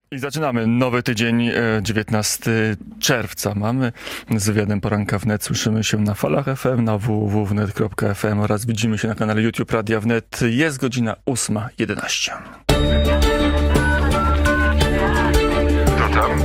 I zaczynamy nowy tydzień, 19 czerwca. Mamy z wywiadem Poranka Wnet. Słyszymy się na falach FM, na www.wnet.fm oraz widzimy się na kanale YouTube Radia Wnet. Jest godzina 8:11. To tam?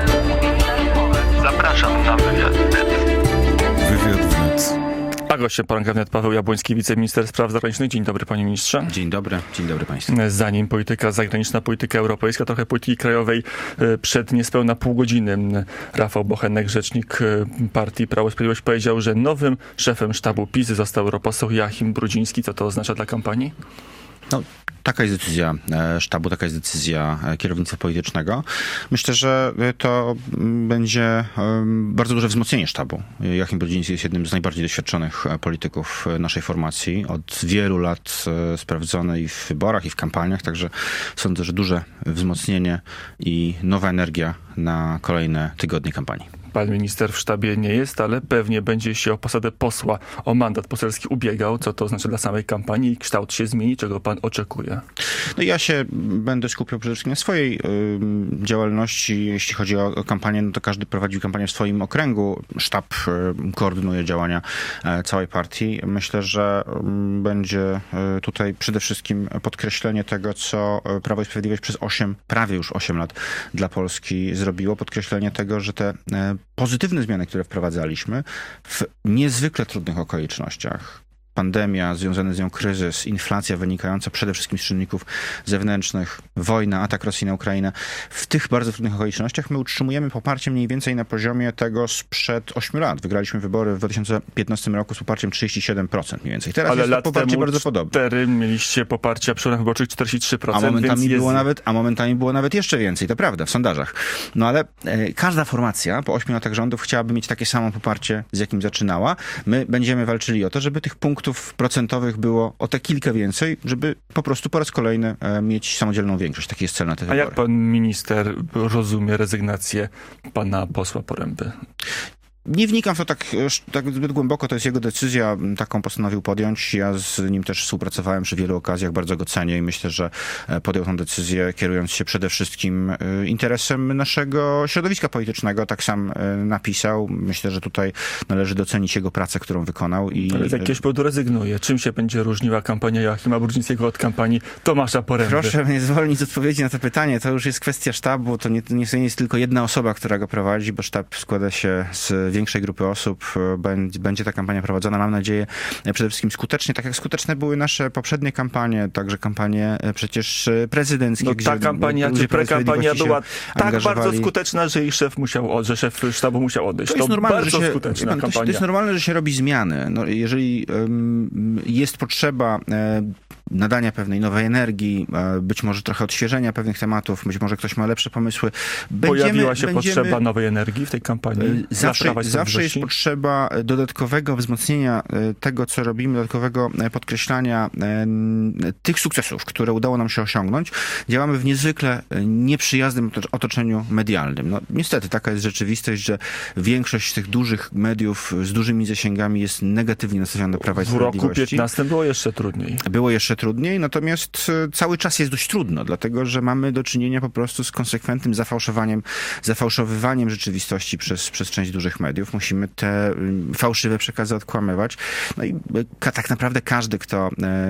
Zapraszam na wywiad Wnet. Wywiad Wnet. A gościem Poranka Wnet Paweł Jabłoński, wiceminister spraw zagranicznych. Dzień dobry, panie ministrze. Dzień dobry państwu. Zanim polityka zagraniczna, polityka europejska, trochę polityki krajowej. Przed niespełna pół godziny Rafał Bochenek, rzecznik partii Prawo i Sprawiedliwość, powiedział, że nowym szefem sztabu PiS został europoseł Joachim Brudziński. Co to oznacza dla kampanii? No, taka jest decyzja sztabu, taka jest decyzja kierownictwa politycznego. Myślę, że to będzie bardzo duże wzmocnienie sztabu. Joachim Brudziński jest jednym z najbardziej doświadczonych polityków naszej formacji. Od wielu lat sprawdzony i w wyborach, i w kampaniach, także sądzę, że duże wzmocnienie i nowa energia na kolejne tygodnie kampanii. Pan minister w sztabie nie jest, ale pewnie będzie się o posadę posła, o mandat poselski ubiegał. Co to oznacza dla samej kampanii i kształt się zmieni? Czego pan oczekuje? No ja się będę skupiał przede wszystkim na swojej działalności. Jeśli chodzi o kampanię, no to każdy prowadził kampanię w swoim okręgu. Sztab koordynuje działania całej partii. Myślę, że będzie tutaj przede wszystkim podkreślenie tego, co Prawo i Sprawiedliwość przez prawie już 8 lat dla Polski zrobiło. Podkreślenie tego, że te pozytywne zmiany, które wprowadzaliśmy w niezwykle trudnych okolicznościach, pandemia, związany z nią kryzys, inflacja wynikająca przede wszystkim z czynników zewnętrznych, wojna, atak Rosji na Ukrainę. W tych bardzo trudnych okolicznościach my utrzymujemy poparcie mniej więcej na poziomie tego sprzed 8 lat. Wygraliśmy wybory w 2015 roku z poparciem 37% mniej więcej. Teraz jest to poparcie bardzo podobne. Ale mieliście poparcia przy wyborach wyborczych 43%. A momentami było nawet jeszcze więcej, to prawda, w sondażach. No ale każda formacja po 8 latach rządów chciałaby mieć takie samo poparcie, z jakim zaczynała. My będziemy walczyli o to, żeby tych punktów procentowych było o te kilka więcej, żeby po prostu po raz kolejny mieć samodzielną większość. Taki jest cel na te wybory. A jak pan minister rozumie rezygnację pana posła Poręby? Nie wnikam w to tak zbyt głęboko, to jest jego decyzja, taką postanowił podjąć. Ja z nim też współpracowałem przy wielu okazjach, bardzo go cenię i myślę, że podjął tę decyzję, kierując się przede wszystkim interesem naszego środowiska politycznego. Tak sam napisał. Myślę, że tutaj należy docenić jego pracę, którą wykonał. Ale z jakiegoś powodu rezygnuje. Czym się będzie różniła kampania Joachima Brudzińskiego od kampanii Tomasza Poręby? Proszę mnie zwolnić z odpowiedzi na to pytanie. To już jest kwestia sztabu. To nie jest tylko jedna osoba, która go prowadzi, bo sztab składa się z większej grupy osób. Będzie ta kampania prowadzona, mam nadzieję, przede wszystkim skutecznie, tak jak skuteczne były nasze poprzednie kampanie, także kampanie przecież prezydenckie. No ta kampania, czy prekampania była tak bardzo skuteczna, że że szef sztabu musiał odejść. To jest normalne, skuteczna kampania. To jest normalne, że się robi zmiany. No, jeżeli jest potrzeba nadania pewnej nowej energii, być może trochę odświeżenia pewnych tematów, być może ktoś ma lepsze pomysły. Pojawiła się potrzeba nowej energii w tej kampanii? Zawsze jest potrzeba dodatkowego wzmocnienia tego, co robimy, dodatkowego podkreślania tych sukcesów, które udało nam się osiągnąć. Działamy w niezwykle nieprzyjaznym otoczeniu medialnym. No, niestety taka jest rzeczywistość, że większość tych dużych mediów z dużymi zasięgami jest negatywnie nastawiona do Prawa i Sprawiedliwości. W roku 2015 było jeszcze trudniej. Było jeszcze trudniej, natomiast cały czas jest dość trudno, dlatego, że mamy do czynienia po prostu z konsekwentnym zafałszowywaniem rzeczywistości przez część dużych mediów. Musimy te fałszywe przekazy odkłamywać. No i tak naprawdę każdy, kto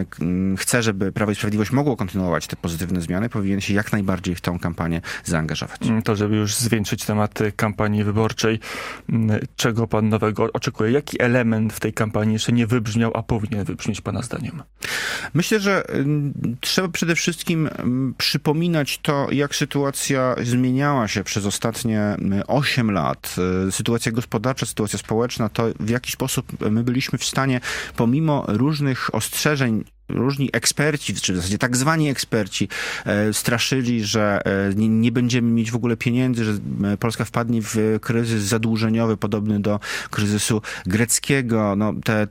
chce, żeby Prawo i Sprawiedliwość mogło kontynuować te pozytywne zmiany, powinien się jak najbardziej w tą kampanię zaangażować. To, żeby już zwieńczyć temat kampanii wyborczej, czego pan nowego oczekuje? Jaki element w tej kampanii jeszcze nie wybrzmiał, a powinien wybrzmieć pana zdaniem? Myślę, że trzeba przede wszystkim przypominać to, jak sytuacja zmieniała się przez ostatnie 8 lat. Sytuacja gospodarcza, sytuacja społeczna, to w jaki sposób my byliśmy w stanie, pomimo różnych ostrzeżeń, różni eksperci, czy w zasadzie tak zwani eksperci straszyli, że nie będziemy mieć w ogóle pieniędzy, że Polska wpadnie w kryzys zadłużeniowy podobny do kryzysu greckiego. No, te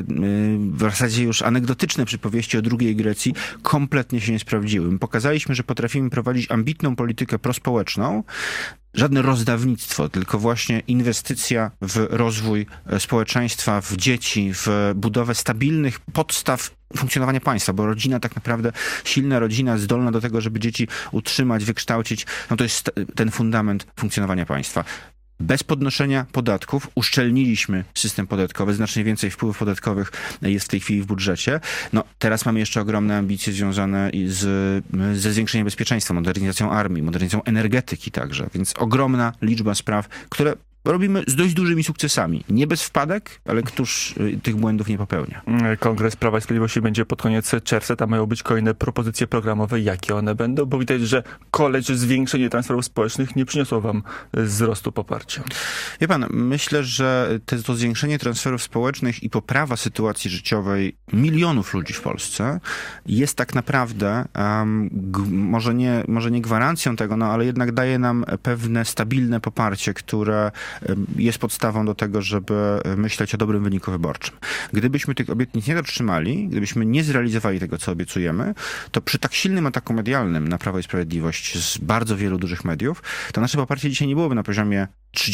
w zasadzie już anegdotyczne przypowieści o drugiej Grecji kompletnie się nie sprawdziły. My pokazaliśmy, że potrafimy prowadzić ambitną politykę prospołeczną, żadne rozdawnictwo, tylko właśnie inwestycja w rozwój społeczeństwa, w dzieci, w budowę stabilnych podstaw funkcjonowania państwa, bo rodzina tak naprawdę, silna rodzina, zdolna do tego, żeby dzieci utrzymać, wykształcić, no to jest ten fundament funkcjonowania państwa. Bez podnoszenia podatków uszczelniliśmy system podatkowy, znacznie więcej wpływów podatkowych jest w tej chwili w budżecie. No, teraz mamy jeszcze ogromne ambicje związane ze zwiększeniem bezpieczeństwa, modernizacją armii, modernizacją energetyki także, więc ogromna liczba spraw, które robimy z dość dużymi sukcesami. Nie bez wpadek, ale któż tych błędów nie popełnia. Kongres Prawa i Sprawiedliwości będzie pod koniec czerwca. Tam mają być kolejne propozycje programowe. Jakie one będą? Bo widać, że zwiększenie transferów społecznych nie przyniosło wam wzrostu poparcia. Wie pan, myślę, że to zwiększenie transferów społecznych i poprawa sytuacji życiowej milionów ludzi w Polsce jest tak naprawdę może nie gwarancją tego, no ale jednak daje nam pewne stabilne poparcie, które jest podstawą do tego, żeby myśleć o dobrym wyniku wyborczym. Gdybyśmy tych obietnic nie dotrzymali, gdybyśmy nie zrealizowali tego, co obiecujemy, to przy tak silnym ataku medialnym na Prawo i Sprawiedliwość z bardzo wielu dużych mediów, to nasze poparcie dzisiaj nie byłoby na poziomie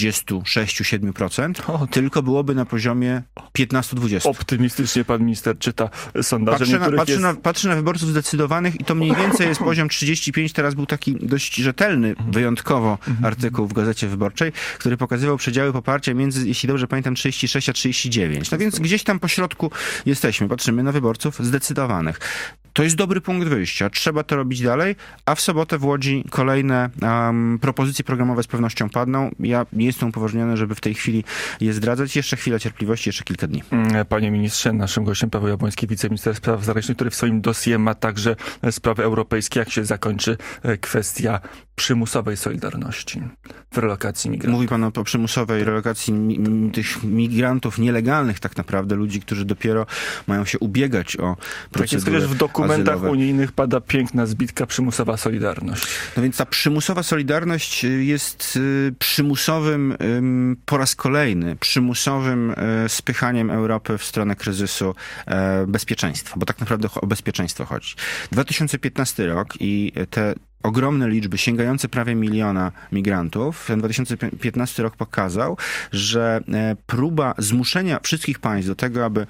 36-7%, tylko byłoby na poziomie 15-20%. Optymistycznie pan minister czyta sondaże. Patrzy na wyborców zdecydowanych i to mniej więcej jest poziom 35. Teraz był taki dość rzetelny, wyjątkowo artykuł w Gazecie Wyborczej, który pokazywał przedziały poparcia między, jeśli dobrze pamiętam, 36 a 39. No więc gdzieś tam po środku jesteśmy. Patrzymy na wyborców zdecydowanych. To jest dobry punkt wyjścia. Trzeba to robić dalej, a w sobotę w Łodzi kolejne propozycje programowe z pewnością padną. Ja nie jestem upoważniony, żeby w tej chwili je zdradzać. Jeszcze chwilę cierpliwości, jeszcze kilka dni. Panie ministrze, naszym gościem Paweł Jabłoński, wiceminister spraw zagranicznych, który w swoim dossier ma także sprawy europejskie. Jak się zakończy kwestia przymusowej solidarności w relokacji migrantów? Mówi pan o przymusowej relokacji tych migrantów nielegalnych tak naprawdę, ludzi, którzy dopiero mają się ubiegać o procedury w dokumentach azylowe. Unijnych pada piękna zbitka przymusowa solidarność. No więc ta przymusowa solidarność jest przymusowym, po raz kolejny, przymusowym spychaniem Europy w stronę kryzysu bezpieczeństwa, bo tak naprawdę o bezpieczeństwo chodzi. 2015 rok i te ogromne liczby, sięgające prawie 1 miliona migrantów. Ten 2015 rok pokazał, że próba zmuszenia wszystkich państw do tego, aby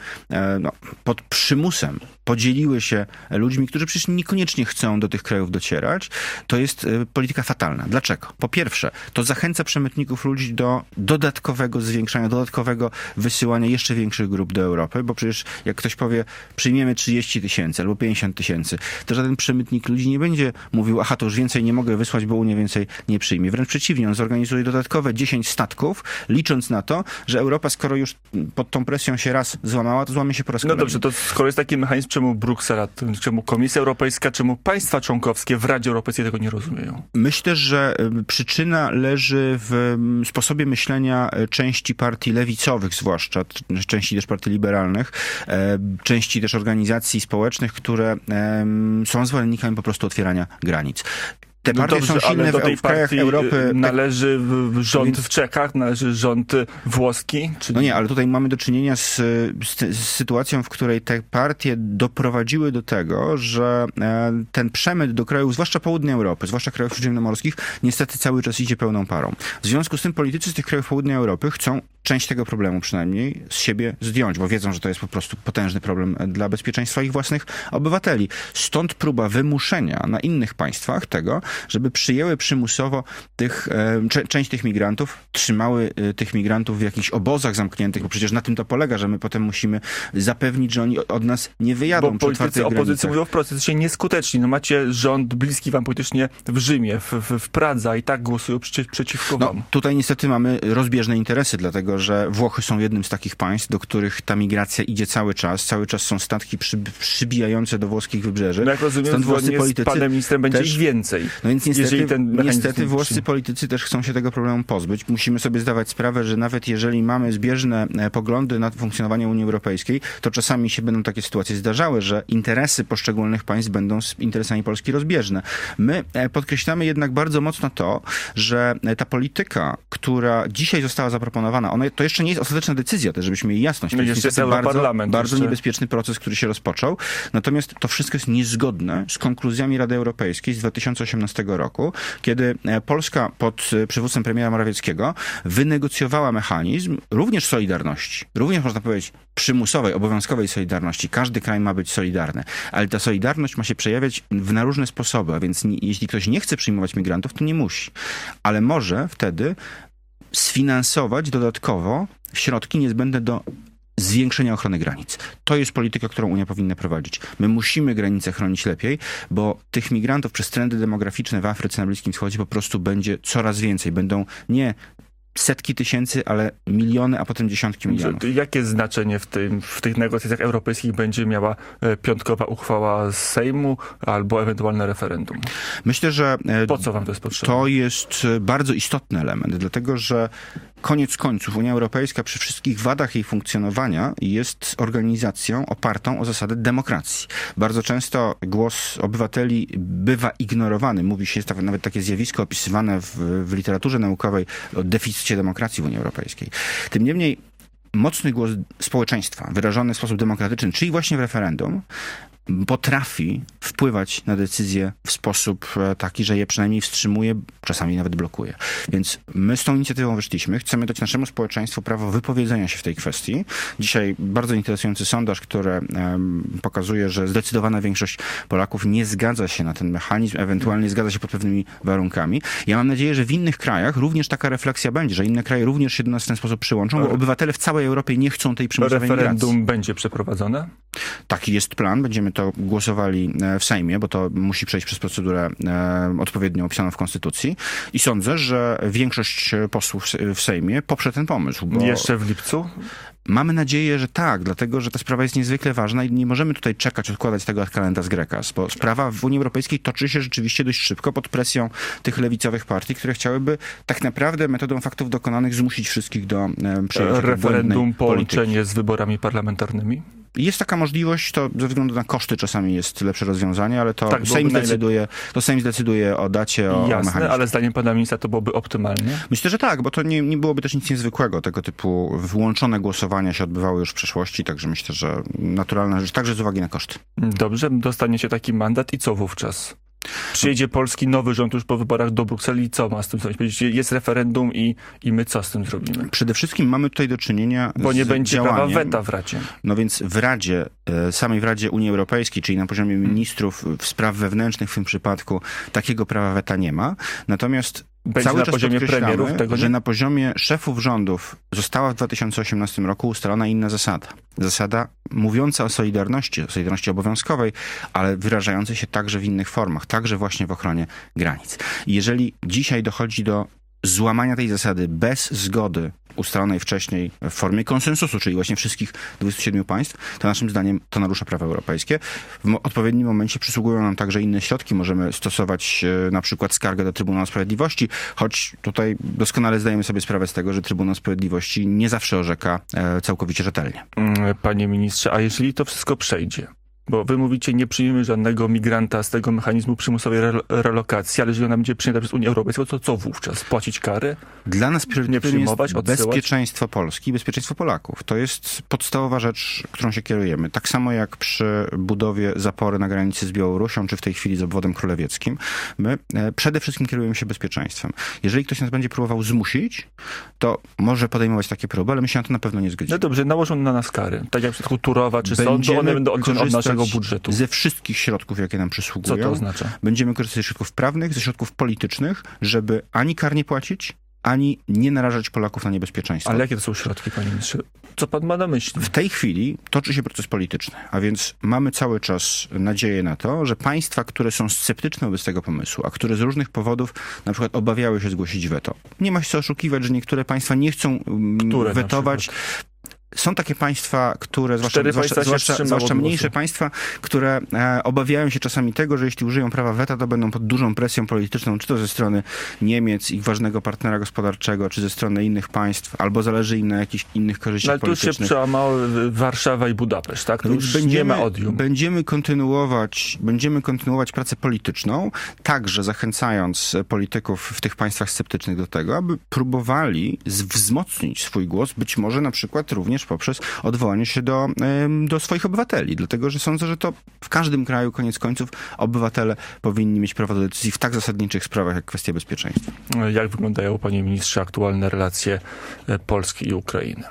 pod przymusem podzieliły się ludźmi, którzy przecież niekoniecznie chcą do tych krajów docierać, to jest polityka fatalna. Dlaczego? Po pierwsze, to zachęca przemytników ludzi do dodatkowego zwiększania, dodatkowego wysyłania jeszcze większych grup do Europy, bo przecież jak ktoś powie, przyjmiemy 30 000 albo 50 000, to żaden przemytnik ludzi nie będzie mówił, aha, to już więcej nie mogę wysłać, bo Unia więcej nie przyjmie. Wręcz przeciwnie, on zorganizuje dodatkowe 10 statków, licząc na to, że Europa, skoro już pod tą presją się raz złamała, to złamie się po raz kolejny. No dobrze, to skoro jest taki mechanizm, czemu Bruksela, czemu Komisja Europejska, czemu państwa członkowskie w Radzie Europejskiej tego nie rozumieją? Myślę, że przyczyna leży w sposobie myślenia części partii lewicowych zwłaszcza, części też partii liberalnych, części też organizacji społecznych, które są zwolennikami po prostu otwierania granic. Te partie są silne w krajach Europy. Należy rząd w Czechach, należy rząd włoski? Czyli... No nie, ale tutaj mamy do czynienia z sytuacją, w której te partie doprowadziły do tego, że ten przemyt do krajów, zwłaszcza południa Europy, zwłaszcza krajów śródziemnomorskich, niestety cały czas idzie pełną parą. W związku z tym politycy z tych krajów południa Europy chcą część tego problemu przynajmniej z siebie zdjąć, bo wiedzą, że to jest po prostu potężny problem dla bezpieczeństwa ich własnych obywateli. Stąd próba wymuszenia na innych państwach tego, żeby przyjęły przymusowo część tych migrantów, trzymały tych migrantów w jakichś obozach zamkniętych, bo przecież na tym to polega, że my potem musimy zapewnić, że oni od nas nie wyjadą. Bo politycy opozycji mówią wprost, jesteście nieskuteczni. No macie rząd bliski wam politycznie w Rzymie, w Pradze, i tak głosują przeciwko wam. Tutaj niestety mamy rozbieżne interesy, dlatego że Włochy są jednym z takich państw, do których ta migracja idzie cały czas. Cały czas są statki przybijające do włoskich wybrzeży. No jak rozumiem, z panem ministrem będzie ich więcej. No więc niestety włoscy politycy też chcą się tego problemu pozbyć. Musimy sobie zdawać sprawę, że nawet jeżeli mamy zbieżne poglądy na funkcjonowanie Unii Europejskiej, to czasami się będą takie sytuacje zdarzały, że interesy poszczególnych państw będą z interesami Polski rozbieżne. My podkreślamy jednak bardzo mocno to, że ta polityka, która dzisiaj została zaproponowana, to jeszcze nie jest ostateczna decyzja, też żebyśmy mieli jasność. To jest bardzo niebezpieczny proces, który się rozpoczął. Natomiast to wszystko jest niezgodne z konkluzjami Rady Europejskiej z 2018 2015 roku, kiedy Polska pod przywództwem premiera Morawieckiego wynegocjowała mechanizm również solidarności, również można powiedzieć przymusowej, obowiązkowej solidarności. Każdy kraj ma być solidarny, ale ta solidarność ma się przejawiać na różne sposoby, a więc jeśli ktoś nie chce przyjmować migrantów, to nie musi. Ale może wtedy sfinansować dodatkowo środki niezbędne do zwiększenia ochrony granic. To jest polityka, którą Unia powinna prowadzić. My musimy granice chronić lepiej, bo tych migrantów przez trendy demograficzne w Afryce, na Bliskim Wschodzie po prostu będzie coraz więcej. Będą nie setki tysięcy, ale miliony, a potem dziesiątki milionów. Jakie znaczenie w tych negocjacjach europejskich będzie miała piątkowa uchwała z Sejmu albo ewentualne referendum? Myślę, że po co wam to jest potrzebne? To jest bardzo istotny element, dlatego że koniec końców Unia Europejska przy wszystkich wadach jej funkcjonowania jest organizacją opartą o zasadę demokracji. Bardzo często głos obywateli bywa ignorowany. Mówi się, jest nawet takie zjawisko opisywane w literaturze naukowej o deficycie demokracji w Unii Europejskiej. Tym niemniej mocny głos społeczeństwa, wyrażony w sposób demokratyczny, czyli właśnie w referendum, potrafi wpływać na decyzje w sposób taki, że je przynajmniej wstrzymuje, czasami nawet blokuje. Więc my z tą inicjatywą wyszliśmy. Chcemy dać naszemu społeczeństwu prawo wypowiedzenia się w tej kwestii. Dzisiaj bardzo interesujący sondaż, który pokazuje, że zdecydowana większość Polaków nie zgadza się na ten mechanizm, ewentualnie zgadza się pod pewnymi warunkami. Ja mam nadzieję, że w innych krajach również taka refleksja będzie, że inne kraje również się do nas w ten sposób przyłączą, bo obywatele w całej Europie nie chcą tej przymusowej referendum migracji. Będzie przeprowadzone? Taki jest plan. Będziemy to głosowali w Sejmie, bo to musi przejść przez procedurę odpowiednio opisaną w Konstytucji. I sądzę, że większość posłów w Sejmie poprze ten pomysł. Bo jeszcze w lipcu? Mamy nadzieję, że tak, dlatego, że ta sprawa jest niezwykle ważna i nie możemy tutaj czekać, odkładać tego ad calendas graecas, bo sprawa w Unii Europejskiej toczy się rzeczywiście dość szybko pod presją tych lewicowych partii, które chciałyby tak naprawdę metodą faktów dokonanych zmusić wszystkich do przyjęcia referendum, połączenie z wyborami parlamentarnymi? Jest taka możliwość, to ze względu na koszty czasami jest lepsze rozwiązanie, ale to tak, Sejm decyduje o dacie, o mechanizmie. Ale zdaniem pana ministra to byłoby optymalnie? Myślę, że tak, bo to nie byłoby też nic niezwykłego. Tego typu włączone głosowania się odbywały już w przeszłości, także myślę, że naturalna rzecz, także z uwagi na koszty. Dobrze, dostaniecie taki mandat i co wówczas? Przyjedzie polski nowy rząd już po wyborach do Brukseli i co ma z tym zrobić? Jest referendum i my co z tym zrobimy? Przede wszystkim mamy tutaj do czynienia bo nie z będzie działaniem, prawa weta w Radzie. No więc w Radzie, samej w Radzie Unii Europejskiej, czyli na poziomie ministrów spraw wewnętrznych w tym przypadku, takiego prawa weta nie ma. Natomiast będzie cały na czas poziomie premierów tego że nie? na poziomie szefów rządów została w 2018 roku ustalona inna zasada. Zasada mówiąca o solidarności obowiązkowej, ale wyrażającej się także w innych formach, także właśnie w ochronie granic. I jeżeli dzisiaj dochodzi do złamania tej zasady bez zgody ustalonej wcześniej w formie konsensusu, czyli właśnie wszystkich 27 państw, to naszym zdaniem to narusza prawo europejskie. W odpowiednim momencie przysługują nam także inne środki. Możemy stosować na przykład skargę do Trybunału Sprawiedliwości, choć tutaj doskonale zdajemy sobie sprawę z tego, że Trybunał Sprawiedliwości nie zawsze orzeka całkowicie rzetelnie. Panie ministrze, a jeżeli to wszystko przejdzie? Bo wy mówicie, nie przyjmiemy żadnego migranta z tego mechanizmu przymusowej relokacji, ale jeżeli ona będzie przyjęta przez Unię Europejską, to co wówczas? Płacić kary? Dla nas priorytetem jest odsyłać? bezpieczeństwo Polski i bezpieczeństwo Polaków. To jest podstawowa rzecz, którą się kierujemy. Tak samo jak przy budowie zapory na granicy z Białorusią, czy w tej chwili z obwodem królewieckim, my przede wszystkim kierujemy się bezpieczeństwem. Jeżeli ktoś nas będzie próbował zmusić, to może podejmować takie próby, ale my się na to na pewno nie zgodzimy. No dobrze, nałożą na nas kary. Tak jak w przypadku Turowa czy sądu, one będą oddzielone od naszego budżetu. Ze wszystkich środków, jakie nam przysługują. Co to oznacza? Będziemy korzystać ze środków prawnych, ze środków politycznych, żeby ani kar nie płacić, ani nie narażać Polaków na niebezpieczeństwo. Ale jakie to są środki, panie ministrze? Co pan ma na myśli? W tej chwili toczy się proces polityczny, a więc mamy cały czas nadzieję na to, że państwa, które są sceptyczne wobec tego pomysłu, a które z różnych powodów na przykład obawiały się zgłosić weto. Nie ma się co oszukiwać, że niektóre państwa nie chcą wetować. Są takie państwa, które, zwłaszcza mniejsze państwa, które obawiają się czasami tego, że jeśli użyją prawa weta, to będą pod dużą presją polityczną, czy to ze strony Niemiec, ich ważnego partnera gospodarczego, czy ze strony innych państw, albo zależy im na jakichś innych korzyściach politycznych. Ale tu się przełamały Warszawa i Budapeszt, tak? To już nie ma odium. Będziemy kontynuować pracę polityczną, także zachęcając polityków w tych państwach sceptycznych do tego, aby próbowali wzmocnić swój głos, być może na przykład również również poprzez odwołanie się do swoich obywateli. Dlatego, że sądzę, że to w każdym kraju, koniec końców, obywatele powinni mieć prawo do decyzji w tak zasadniczych sprawach, jak kwestia bezpieczeństwa. Jak wyglądają, panie ministrze, aktualne relacje Polski i Ukrainy?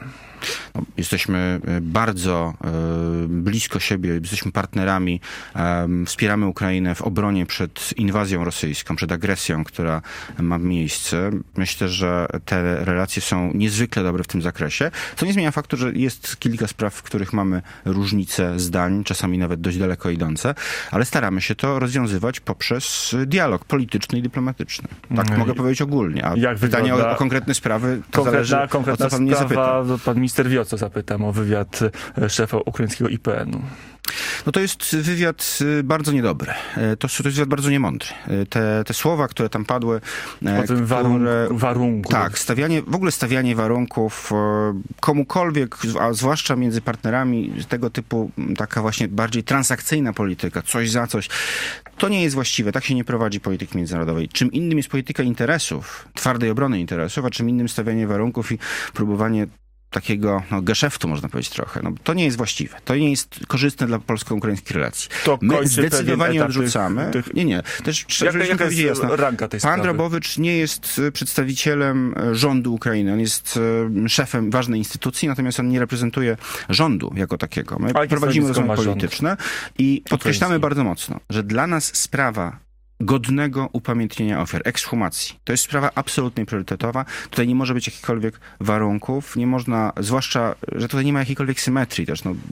Jesteśmy bardzo blisko siebie, jesteśmy partnerami, wspieramy Ukrainę w obronie przed inwazją rosyjską, przed agresją, która ma miejsce. Myślę, że te relacje są niezwykle dobre w tym zakresie, co nie zmienia faktu, że jest kilka spraw, w których mamy różnice zdań, czasami nawet dość daleko idące, ale staramy się to rozwiązywać poprzez dialog polityczny i dyplomatyczny. Tak mogę powiedzieć ogólnie, a jak pytanie o konkretne sprawy, to zależy, o co pan mnie zapyta. Pan minister wie, o co zapytam, o wywiad szefa ukraińskiego IPN-u. No to jest wywiad bardzo niedobry. To jest wywiad bardzo niemądry. Te słowa, które tam padły... O tym warunku. Tak, stawianie warunków komukolwiek, a zwłaszcza między partnerami, tego typu taka właśnie bardziej transakcyjna polityka, coś za coś, to nie jest właściwe. Tak się nie prowadzi polityki międzynarodowej. Czym innym jest polityka interesów, twardej obrony interesów, a czym innym stawianie warunków i próbowanie takiego geszeftu, można powiedzieć trochę. No, to nie jest właściwe. To nie jest korzystne dla polsko-ukraińskich relacji. To my zdecydowanie odrzucamy. Nie. Też jaka jest jasno, ranka tej sprawy? Pan Drabowicz nie jest przedstawicielem rządu Ukrainy. On jest szefem ważnej instytucji, natomiast on nie reprezentuje rządu jako takiego. My prowadzimy rozmowy polityczne i podkreślamy bardzo mocno, że dla nas sprawa godnego upamiętnienia ofiar, ekshumacji. To jest sprawa absolutnie priorytetowa. Tutaj nie może być jakichkolwiek warunków, nie można, zwłaszcza, że tutaj nie ma jakiejkolwiek symetrii też. No,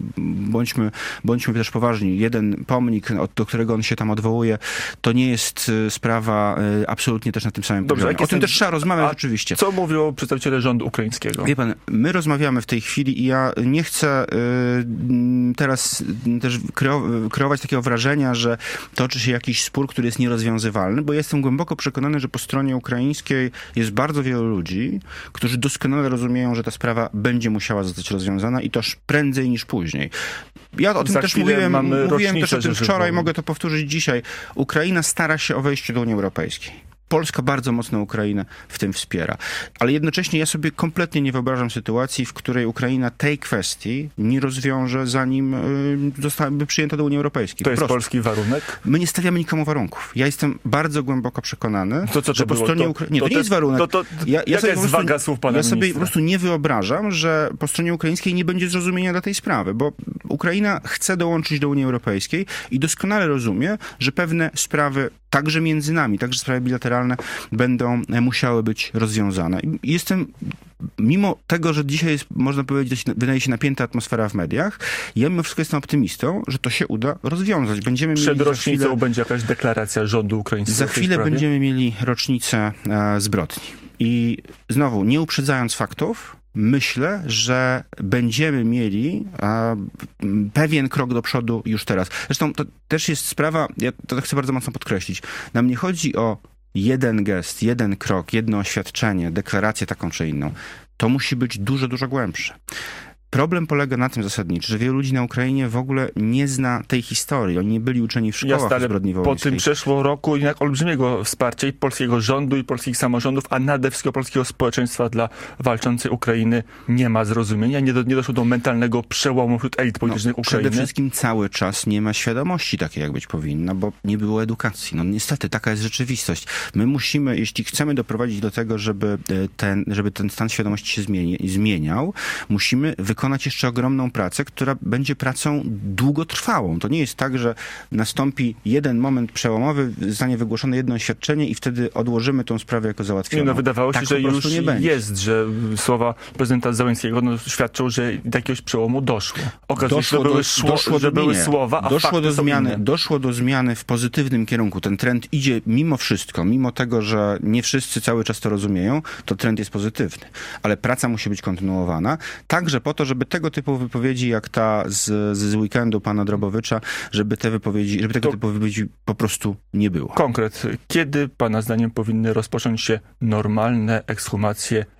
bądźmy też poważni. Jeden pomnik, do którego on się tam odwołuje, to nie jest sprawa absolutnie też na tym samym poziomie. O tym też trzeba rozmawiać rzeczywiście. Co mówią przedstawiciele rządu ukraińskiego? Wie pan, my rozmawiamy w tej chwili i ja nie chcę teraz też kreować takiego wrażenia, że toczy się jakiś spór, który jest nierozwiązywalny, bo jestem głęboko przekonany, że po stronie ukraińskiej jest bardzo wielu ludzi, którzy doskonale rozumieją, że ta sprawa będzie musiała zostać rozwiązana i toż prędzej niż później. Ja o tym też mówiłem też o tym wczoraj, mogę to powtórzyć dzisiaj. Ukraina stara się o wejście do Unii Europejskiej. Polska bardzo mocno Ukrainę w tym wspiera. Ale jednocześnie ja sobie kompletnie nie wyobrażam sytuacji, w której Ukraina tej kwestii nie rozwiąże, zanim zostałaby przyjęta do Unii Europejskiej. To jest polski warunek? My nie stawiamy nikomu warunków. Ja jestem bardzo głęboko przekonany, że po stronie Ukrainy... Nie, to nie jest warunek. Jaka jest waga słów pana ministra? Ja sobie po prostu nie wyobrażam, że po stronie ukraińskiej nie będzie zrozumienia dla tej sprawy, bo Ukraina chce dołączyć do Unii Europejskiej i doskonale rozumie, że pewne sprawy także między nami, także sprawy bilateralne będą musiały być rozwiązane. Mimo tego, że dzisiaj jest, można powiedzieć, wydaje się napięta atmosfera w mediach, ja mimo wszystko jestem optymistą, że to się uda rozwiązać. Przed rocznicą będzie jakaś deklaracja rządu ukraińskiego. Za chwilę będziemy mieli rocznicę zbrodni. I znowu, nie uprzedzając faktów, myślę, że będziemy mieli pewien krok do przodu już teraz. Zresztą to też jest sprawa, ja to chcę bardzo mocno podkreślić, nam nie chodzi o jeden gest, jeden krok, jedno oświadczenie, deklarację taką czy inną. To musi być dużo, dużo głębsze. Problem polega na tym zasadniczo, że wielu ludzi na Ukrainie w ogóle nie zna tej historii. Oni nie byli uczeni w szkołach o zbrodni wołyńskiej. Po tym przeszło roku jednak olbrzymiego wsparcia i polskiego rządu, i polskich samorządów, a nade wszystko polskiego społeczeństwa dla walczącej Ukrainy nie ma zrozumienia. Nie doszło do mentalnego przełomu wśród elit politycznych Ukrainy. Przede wszystkim cały czas nie ma świadomości takiej, jak być powinna, bo nie było edukacji. No niestety, taka jest rzeczywistość. My musimy, jeśli chcemy doprowadzić do tego, żeby ten stan świadomości się zmieniał, musimy wykonać jeszcze ogromną pracę, która będzie pracą długotrwałą. To nie jest tak, że nastąpi jeden moment przełomowy, zostanie wygłoszone jedno oświadczenie i wtedy odłożymy tą sprawę jako załatwioną. No, wydawało się, że już jest, że słowa prezydenta Zełenskiego świadczą, że do jakiegoś przełomu doszło. Okazało się, że były słowa, a doszło do zmiany w pozytywnym kierunku. Ten trend idzie mimo wszystko, mimo tego, że nie wszyscy cały czas to rozumieją, to trend jest pozytywny. Ale praca musi być kontynuowana, także po to, żeby tego typu wypowiedzi, jak ta z weekendu pana Drabowicza, żeby tego typu wypowiedzi po prostu nie było. Konkret. Kiedy pana zdaniem powinny rozpocząć się normalne ekshumacje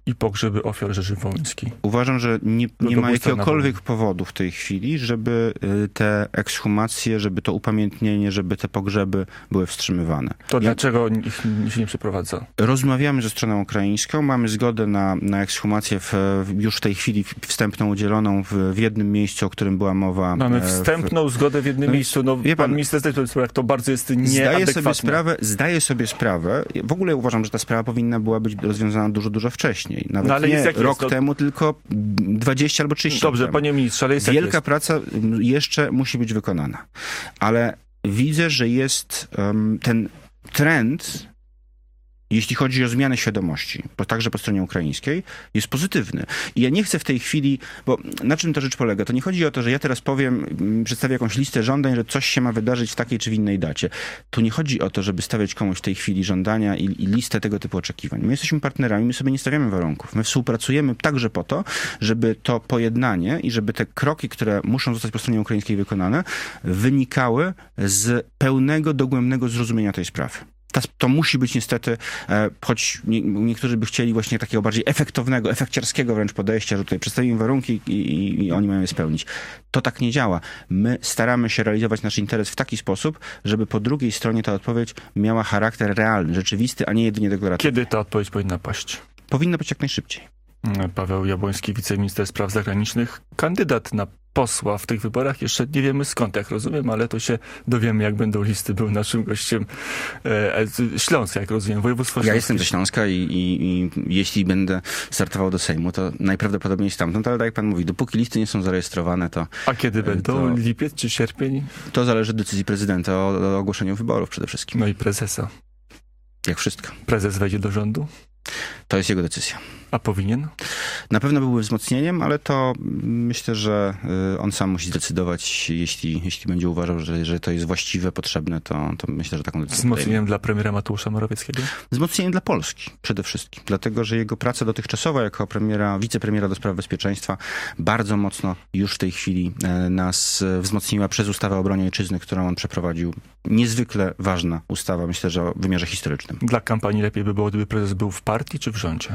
i pogrzeby ofiar Rzeszy Wołyńskiej. Uważam, że nie ma jakiegokolwiek powodu w tej chwili, żeby te ekshumacje, żeby to upamiętnienie, żeby te pogrzeby były wstrzymywane. To dlaczego ich się nie przeprowadza? Rozmawiamy ze stroną ukraińską, mamy zgodę na ekshumację już w tej chwili wstępną udzieloną w jednym miejscu, o którym była mowa. Mamy wstępną zgodę w jednym miejscu. No, pan minister jak to bardzo jest nieadekwatne. Zdaję sobie sprawę. W ogóle uważam, że ta sprawa powinna była być rozwiązana dużo, dużo wcześniej. Nawet ale nie rok temu, tylko 20 albo 30 lat Dobrze, temu. panie ministrze, ale jest Wielka praca jeszcze musi być wykonana. Ale widzę, że jest ten trend, jeśli chodzi o zmianę świadomości, bo także po stronie ukraińskiej, jest pozytywny. I ja nie chcę w tej chwili, bo na czym ta rzecz polega? To nie chodzi o to, że ja teraz przedstawię jakąś listę żądań, że coś się ma wydarzyć w takiej czy w innej dacie. Tu nie chodzi o to, żeby stawiać komuś w tej chwili żądania i listę tego typu oczekiwań. My jesteśmy partnerami, my sobie nie stawiamy warunków. My współpracujemy także po to, żeby to pojednanie i żeby te kroki, które muszą zostać po stronie ukraińskiej wykonane, wynikały z pełnego, dogłębnego zrozumienia tej sprawy. To musi być niestety, choć niektórzy by chcieli właśnie takiego bardziej efektownego, efekciarskiego wręcz podejścia, że tutaj przedstawimy warunki i oni mają je spełnić. To tak nie działa. My staramy się realizować nasz interes w taki sposób, żeby po drugiej stronie ta odpowiedź miała charakter realny, rzeczywisty, a nie jedynie deklaratywny. Kiedy ta odpowiedź powinna paść? Powinna być jak najszybciej. Paweł Jabłoński, wiceminister spraw zagranicznych, kandydat na posła w tych wyborach. Jeszcze nie wiemy skąd, jak rozumiem, ale to się dowiemy, jak będą listy. Był naszym gościem Śląska, jak rozumiem, województwo śląskie. Ja jestem ze Śląska i jeśli będę startował do Sejmu, to najprawdopodobniej stamtąd, ale tak jak pan mówi, dopóki listy nie są zarejestrowane, to... A kiedy będą? Lipiec czy sierpień? To zależy od decyzji prezydenta o ogłoszeniu wyborów przede wszystkim. No i prezesa. Jak wszystko. Prezes wejdzie do rządu? To jest jego decyzja. A powinien? Na pewno byłby wzmocnieniem, ale to myślę, że on sam musi zdecydować, jeśli będzie uważał, że to jest właściwe, potrzebne, to myślę, że taką decyzję wzmocnieniem dla premiera Mateusza Morawieckiego? Wzmocnieniem dla Polski przede wszystkim. Dlatego, że jego praca dotychczasowa jako wicepremiera do spraw bezpieczeństwa bardzo mocno już w tej chwili nas wzmocniła przez ustawę o obronie ojczyzny, którą on przeprowadził. Niezwykle ważna ustawa, myślę, że o wymiarze historycznym. Dla kampanii lepiej by było, gdyby prezes był w partii czy w rządzie?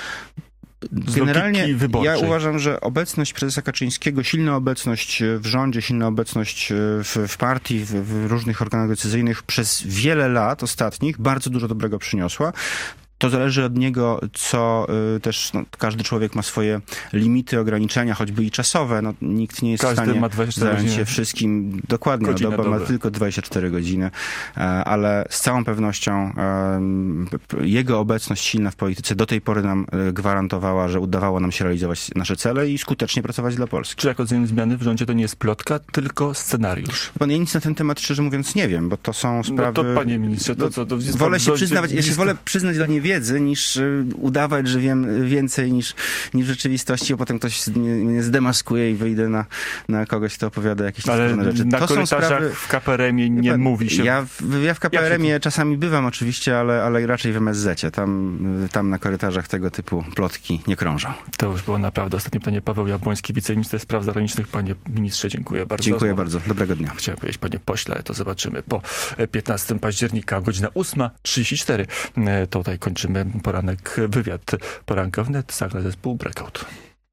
Generalnie ja uważam, że obecność prezesa Kaczyńskiego, silna obecność w rządzie, silna obecność w partii, w różnych organach decyzyjnych przez wiele lat ostatnich bardzo dużo dobrego przyniosła. To zależy od niego, co też każdy człowiek ma swoje limity, ograniczenia, choćby i czasowe. Nikt nie jest w stanie zająć się wszystkim. Dokładnie, doba ma tylko 24 godziny, ale z całą pewnością jego obecność silna w polityce do tej pory nam gwarantowała, że udawało nam się realizować nasze cele i skutecznie pracować dla Polski. Czy jak rozumiem, zmiany w rządzie to nie jest plotka, tylko scenariusz? Ja nic na ten temat, szczerze mówiąc, nie wiem, bo to są sprawy... No to panie ministrze, wolę się przyznawać, wolę przyznać do niewiedzy, niż udawać, że wiem więcej niż w rzeczywistości, a potem ktoś mnie zdemaskuje i wyjdę na kogoś, kto opowiada jakieś różne rzeczy. Na korytarzach w KPRM-ie nie mówi się. Ja w KPRM-ie czasami bywam oczywiście, ale raczej w MSZ-cie. Tam na korytarzach tego typu plotki nie krążą. To już było naprawdę ostatnie pytanie. Paweł Jabłoński, wiceminister spraw zagranicznych. Panie ministrze, dziękuję bardzo. Dziękuję bardzo. Dobrego dnia. Chciałem powiedzieć, panie pośle, ale to zobaczymy po 15 października, godzina 8:34. Tutaj kończymy poranek, wywiad poranka wnet, zagra zespół Breakout.